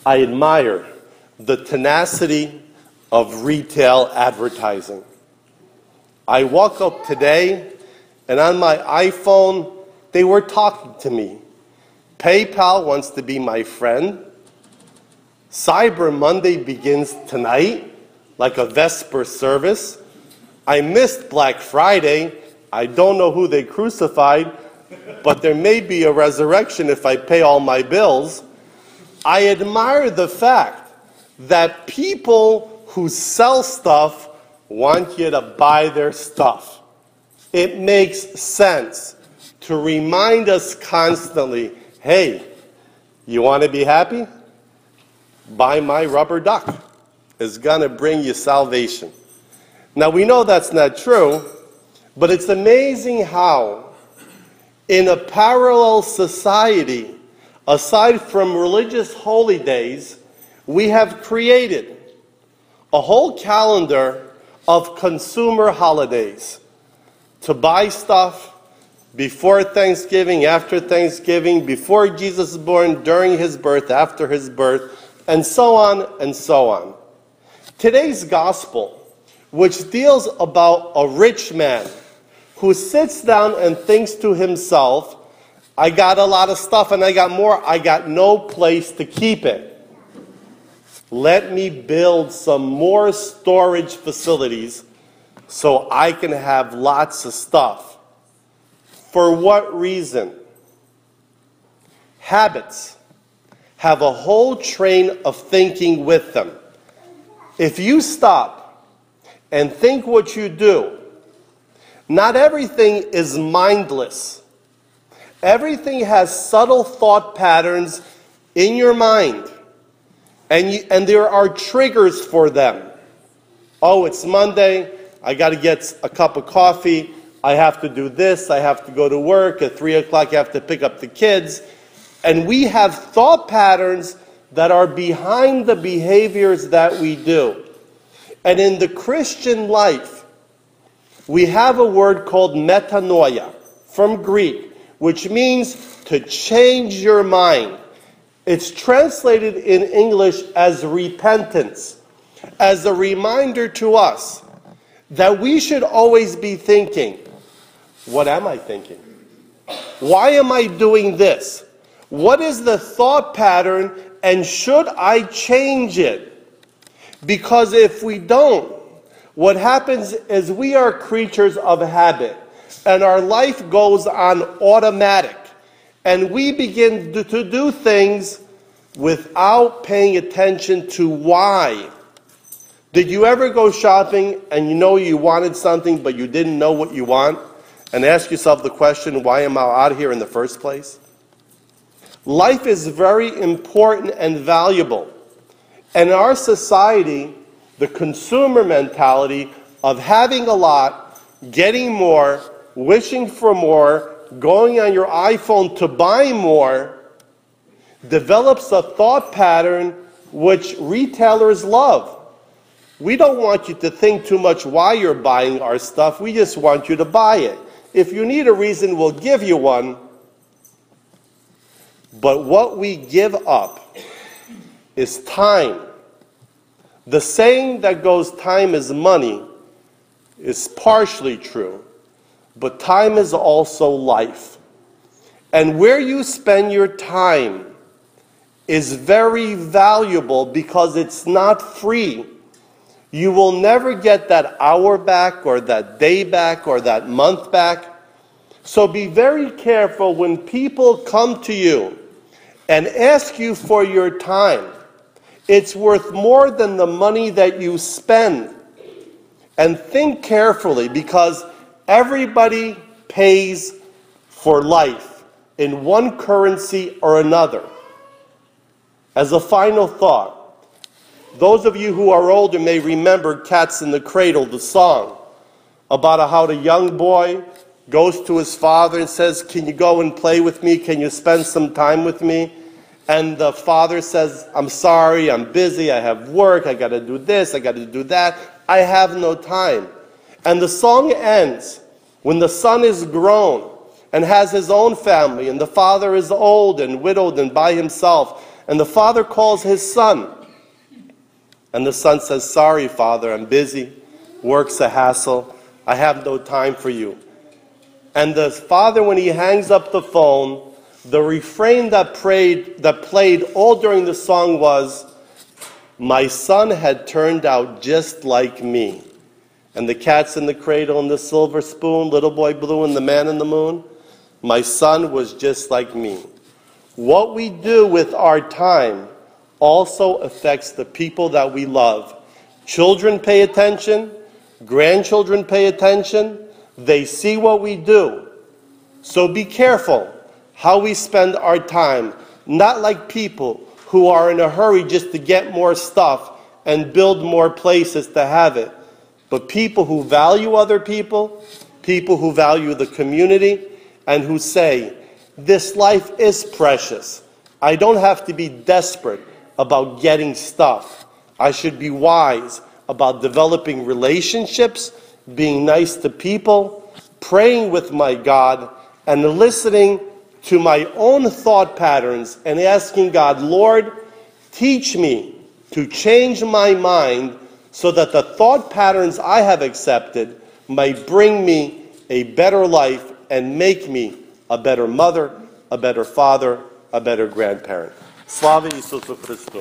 I admire the tenacity of retail advertising. I woke up today, and on my iPhone, they were talking to me. PayPal wants to be my friend. Cyber Monday begins tonight, like a Vesper service. I missed Black Friday. I don't know who they crucified, but there may be a resurrection if I pay all my bills. I admire the fact that people who sell stuff want you to buy their stuff. It makes sense to remind us constantly, hey, you want to be happy? Buy my rubber duck. It's going to bring you salvation. Now, we know that's not true, but it's amazing how, in a parallel society, aside from religious holy days, we have created a whole calendar of consumer holidays to buy stuff before Thanksgiving, after Thanksgiving, before Jesus is born, during his birth, after his birth, and so on and so on. Today's gospel, which deals about a rich man who sits down and thinks to himself, I got a lot of stuff and I got more, I got no place to keep it. Let me build some more storage facilities so I can have lots of stuff. For what reason? Habits have a whole train of thinking with them. If you stop and think what you do, not everything is mindless. Everything has subtle thought patterns in your mind. And there are triggers for them. Oh, it's Monday. I got to get a cup of coffee. I have to do this. I have to go to work. At 3 o'clock, I have to pick up the kids. And we have thought patterns that are behind the behaviors that we do. And in the Christian life, we have a word called metanoia, from Greek, which means to change your mind. It's translated in English as repentance, as a reminder to us that we should always be thinking, what am I thinking? Why am I doing this? What is the thought pattern, and should I change it? Because if we don't, what happens is we are creatures of habit, and our life goes on automatic. And we begin to do things without paying attention to why. Did you ever go shopping and you know you wanted something but you didn't know what you want? And ask yourself the question, why am I out here in the first place? Life is very important and valuable. And in our society, the consumer mentality of having a lot, getting more, wishing for more, going on your iPhone to buy more, develops a thought pattern which retailers love. We don't want you to think too much why you're buying our stuff. We just want you to buy it. If you need a reason, we'll give you one. But what we give up is time. The saying that goes, time is money, is partially true. But time is also life. And where you spend your time is very valuable because it's not free. You will never get that hour back or that day back or that month back. So be very careful when people come to you and ask you for your time. It's worth more than the money that you spend. And think carefully, because everybody pays for life in one currency or another. As a final thought, those of you who are older may remember Cats in the Cradle, the song, about how the young boy goes to his father and says, can you go and play with me? Can you spend some time with me? And the father says, I'm sorry, I'm busy, I have work, I got to do this, I got to do that. I have no time. And the song ends when the son is grown and has his own family, and the father is old and widowed and by himself. And the father calls his son. And the son says, sorry, father, I'm busy. Work's a hassle. I have no time for you. And the father, when he hangs up the phone, the refrain that played all during the song was, my son had turned out just like me. And the cat's in the cradle and the silver spoon, little boy blue and the man in the moon. My son was just like me. What we do with our time also affects the people that we love. Children pay attention. Grandchildren pay attention. They see what we do. So be careful how we spend our time. Not like people who are in a hurry just to get more stuff and build more places to have it. But people who value other people who value the community, and who say, this life is precious. I don't have to be desperate about getting stuff. I should be wise about developing relationships, being nice to people, praying with my God, and listening to my own thought patterns and asking God, Lord, teach me to change my mind so that the thought patterns I have accepted might bring me a better life and make me a better mother, a better father, a better grandparent. Slava Isusu Christu.